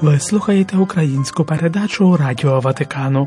Ви слухаєте українську передачу Радіо Ватикану.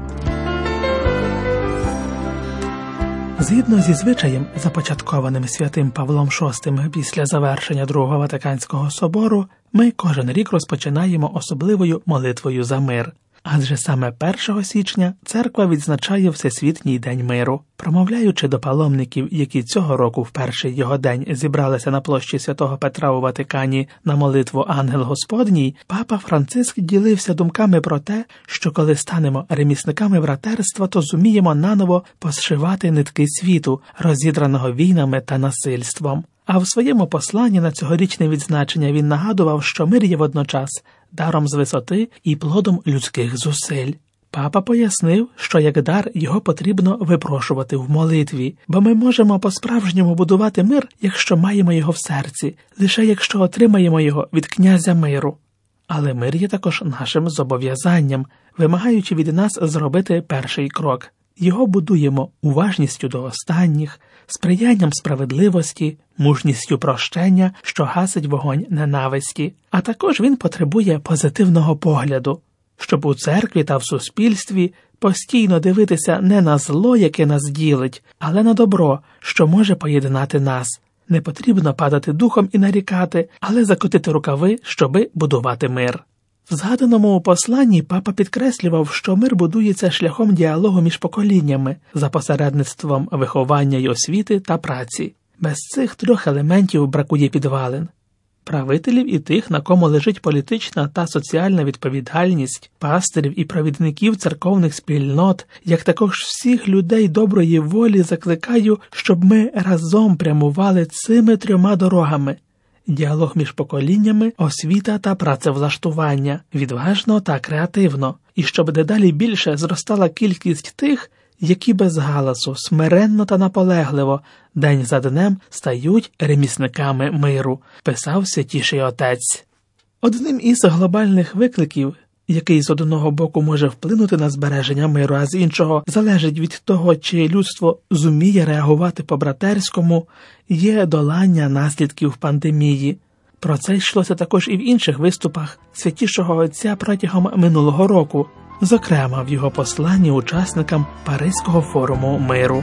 Згідно зі звичаєм, започаткованим святим Павлом VI після завершення Другого Ватиканського собору, ми кожен рік розпочинаємо особливою молитвою за мир. Адже саме 1 січня церква відзначає Всесвітній день миру. Промовляючи до паломників, які цього року в перший його день зібралися на площі Святого Петра у Ватикані на молитву «Ангел Господній», папа Франциск ділився думками про те, що коли станемо ремісниками братерства, то зуміємо наново посшивати нитки світу, розідраного війнами та насильством. А в своєму посланні на цьогорічне відзначення він нагадував, що мир є водночас даром з висоти і плодом людських зусиль. Папа пояснив, що як дар його потрібно випрошувати в молитві, бо ми можемо по-справжньому будувати мир, якщо маємо його в серці, лише якщо отримаємо його від князя миру. Але мир є також нашим зобов'язанням, вимагаючи від нас зробити перший крок. Його будуємо уважністю до останніх, сприянням справедливості, мужністю прощення, що гасить вогонь ненависті. А також він потребує позитивного погляду, щоб у церкві та в суспільстві постійно дивитися не на зло, яке нас ділить, але на добро, що може поєднати нас. Не потрібно падати духом і нарікати, але закотити рукави, щоби будувати мир. В згаданому посланні папа підкреслював, що мир будується шляхом діалогу між поколіннями, за посередництвом виховання й освіти та праці. Без цих трьох елементів бракує підвалин. Правителів і тих, на кому лежить політична та соціальна відповідальність, пастирів і провідників церковних спільнот, як також всіх людей доброї волі закликаю, щоб ми разом прямували цими трьома дорогами. Діалог між поколіннями, освіта та працевлаштування, відважно та креативно. І щоб дедалі більше зростала кількість тих, які без галасу, смиренно та наполегливо, день за днем стають ремісниками миру, писав Святіший Отець. Одним із глобальних викликів, який з одного боку може вплинути на збереження миру, а з іншого залежить від того, чи людство зуміє реагувати по-братерському, є долання наслідків пандемії. Про це йшлося також і в інших виступах Святішого Отця протягом минулого року, зокрема в його посланні учасникам Паризького форуму миру.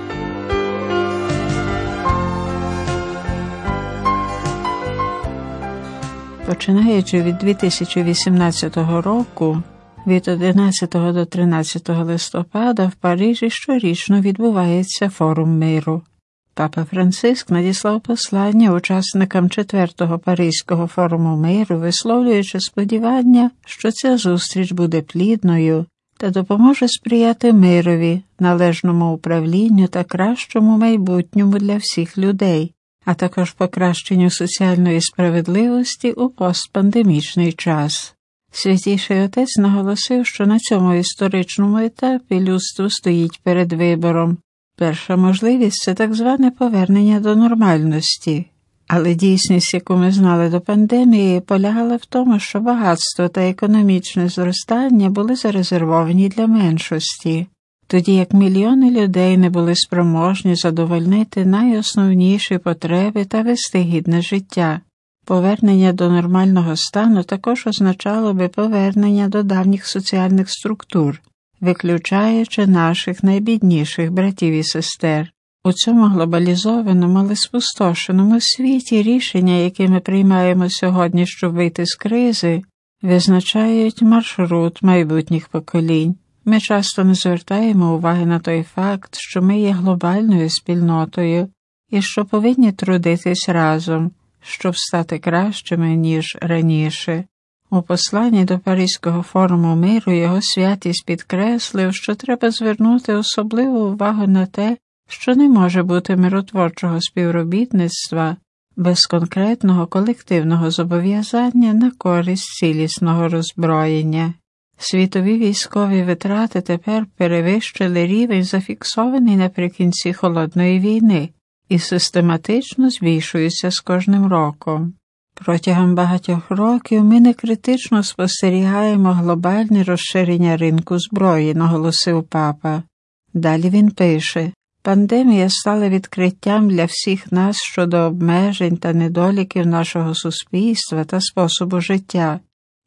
Починаючи від 2018 року, від 11 до 13 листопада в Парижі щорічно відбувається форум миру. Папа Франциск надіслав послання учасникам 4-го Паризького форуму миру, висловлюючи сподівання, що ця зустріч буде плідною та допоможе сприяти мирові, належному управлінню та кращому майбутньому для всіх людей, а також покращенню соціальної справедливості у постпандемічний час. Святіший Отець наголосив, що на цьому історичному етапі людство стоїть перед вибором. Перша можливість – це так зване повернення до нормальності. Але дійсність, яку ми знали до пандемії, полягала в тому, що багатство та економічне зростання були зарезервовані для меншості, тоді як мільйони людей не були спроможні задовольнити найосновніші потреби та вести гідне життя. Повернення до нормального стану також означало би повернення до давніх соціальних структур, виключаючи наших найбідніших братів і сестер. У цьому глобалізованому, але спустошеному світі рішення, які ми приймаємо сьогодні, щоб вийти з кризи, визначають маршрут майбутніх поколінь. Ми часто не звертаємо уваги на той факт, що ми є глобальною спільнотою і що повинні трудитись разом, щоб стати кращими, ніж раніше. У посланні до Паризького форуму миру його святість підкреслив, що треба звернути особливу увагу на те, що не може бути миротворчого співробітництва без конкретного колективного зобов'язання на користь цілісного роззброєння. Світові військові витрати тепер перевищили рівень, зафіксований наприкінці Холодної війни, і систематично збільшуються з кожним роком. Протягом багатьох років ми некритично спостерігаємо глобальне розширення ринку зброї, наголосив папа. Далі він пише: пандемія стала відкриттям для всіх нас щодо обмежень та недоліків нашого суспільства та способу життя.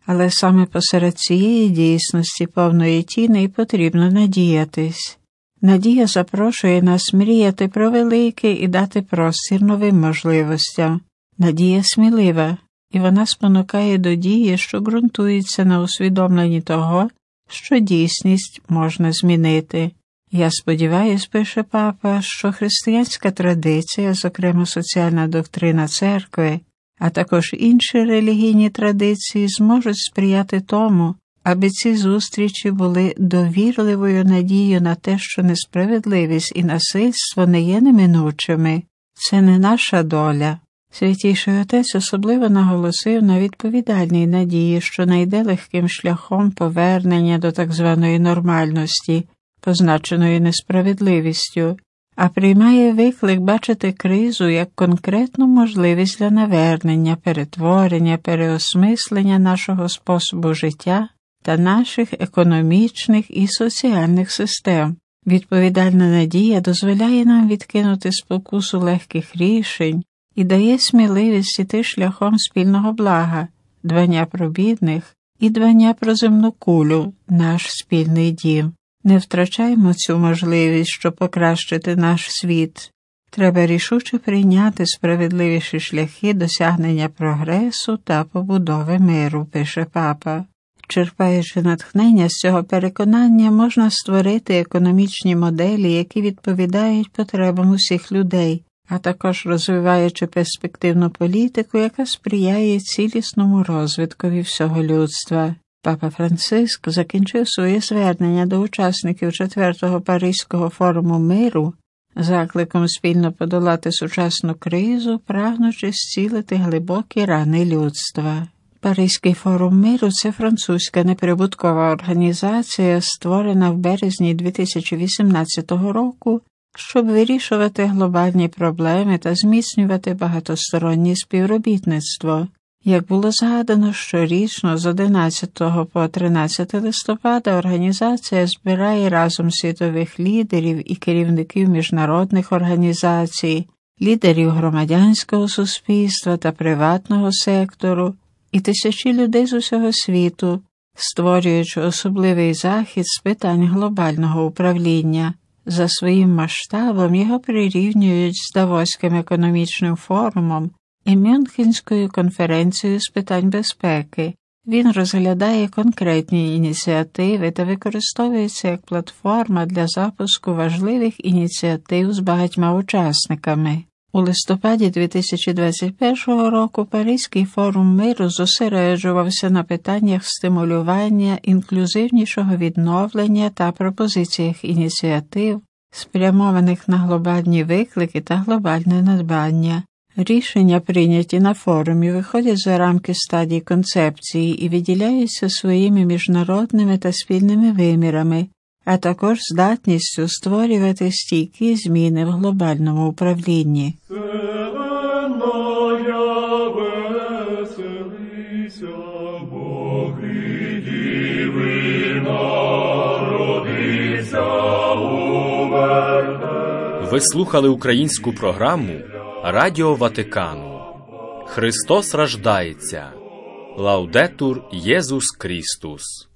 Але саме посеред цієї дійсності повної тіни і потрібно надіятись. Надія запрошує нас мріяти про велике і дати простір новим можливостям. Надія смілива, і вона спонукає до дії, що ґрунтується на усвідомленні того, що дійсність можна змінити. Я сподіваюсь, пише папа, що християнська традиція, зокрема соціальна доктрина церкви, а також інші релігійні традиції зможуть сприяти тому, аби ці зустрічі були довірливою надією на те, що несправедливість і насильство не є неминучими. Це не наша доля. Святійший Отець особливо наголосив на відповідальній надії, що найде легким шляхом повернення до так званої нормальності, позначеної несправедливістю, а приймає виклик бачити кризу як конкретну можливість для навернення, перетворення, переосмислення нашого способу життя та наших економічних і соціальних систем. Відповідальна надія дозволяє нам відкинути спокусу легких рішень і дає сміливість іти шляхом спільного блага, дбання про бідних і дбання про земну кулю, наш спільний дім. Не втрачаймо цю можливість, щоб покращити наш світ. Треба рішуче прийняти справедливіші шляхи досягнення прогресу та побудови миру, пише папа. Черпаючи натхнення з цього переконання, можна створити економічні моделі, які відповідають потребам усіх людей, а також розвиваючи перспективну політику, яка сприяє цілісному розвиткові всього людства. Папа Франциск закінчив своє звернення до учасників 4-го Паризького форуму миру закликом спільно подолати сучасну кризу, прагнучи зцілити глибокі рани людства. Паризький форум миру – це французька неприбуткова організація, створена в березні 2018 року, щоб вирішувати глобальні проблеми та зміцнювати багатостороннє співробітництво. Як було згадано, щорічно з 11 по 13 листопада організація збирає разом світових лідерів і керівників міжнародних організацій, лідерів громадянського суспільства та приватного сектору і тисячі людей з усього світу, створюючи особливий захід з питань глобального управління. За своїм масштабом його прирівнюють з Давоським економічним форумом і Мюнхенською конференцією з питань безпеки. Він розглядає конкретні ініціативи та використовується як платформа для запуску важливих ініціатив з багатьма учасниками. У листопаді 2021 року Паризький форум миру зосереджувався на питаннях стимулювання інклюзивнішого відновлення та пропозиціях ініціатив, спрямованих на глобальні виклики та глобальне надбання. Рішення, прийняті на форумі, виходять за рамки стадій концепції і виділяються своїми міжнародними та спільними вимірами, а також здатністю створювати стійкі зміни в глобальному управлінні. Ви слухали українську програму Радіо Ватикану. Христос рождається. Лаудетур Єсус Крістус.